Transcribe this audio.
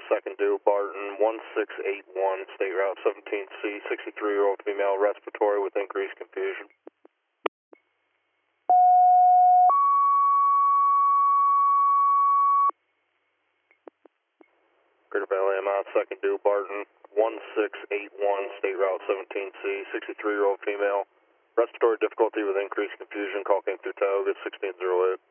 second due, Barton 1681, State Route 17C, 63-year-old female, respiratory with increased confusion. Greater Valley Mount, second due, Barton 1681, State Route 17C, 63-year-old female, respiratory difficulty with increased confusion, call came through Tioga 1608.